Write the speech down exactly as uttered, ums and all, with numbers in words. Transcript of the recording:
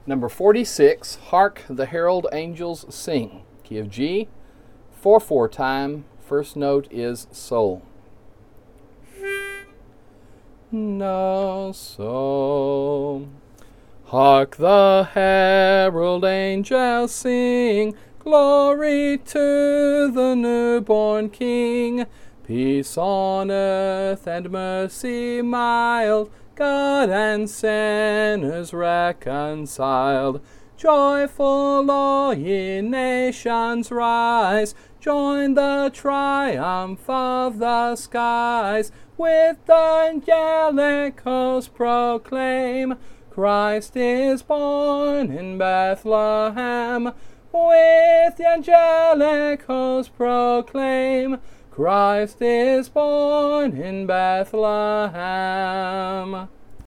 Number forty-six, Hark the Herald Angels Sing. Key of G, four four time. First note is sol. No, so. Hark the herald angels sing, glory to the newborn King. Peace on earth and mercy mild, God and sinners reconciled. Joyful all ye nations rise, join the triumph of the skies. With the angelic host proclaim, Christ is born in Bethlehem. With the angelic host proclaim, Christ is born in Bethlehem.